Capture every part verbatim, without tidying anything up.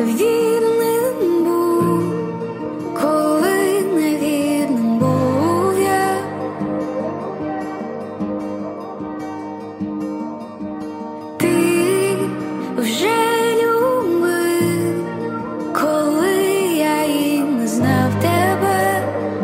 вірним був, коли невірним був я. Ти вже любив, коли я і не знав тебе.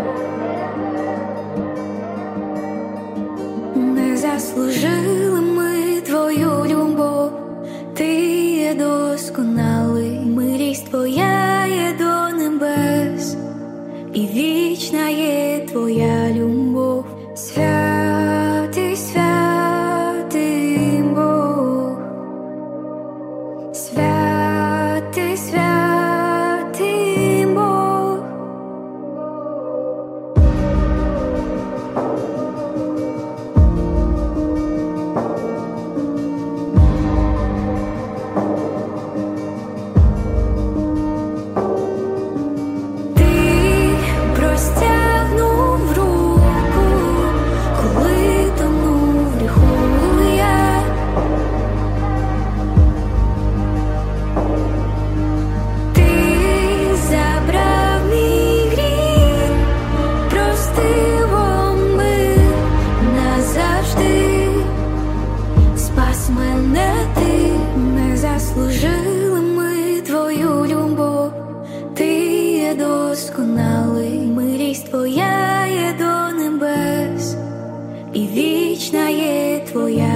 Не заслужили ми твою любов, ти є досконалий, милість твоя є до небес, і вічна є твоя любов. Святий, святий Бог, святий, святий Бог. Ти простягнув руку, коли тонув в гріху я. Ти забрав мій гріх, простив, омив назавжди, спас мене ти. Не заслужили ми твою любов, ти є досконалий, милість твоя є до небес, і вічна є твоя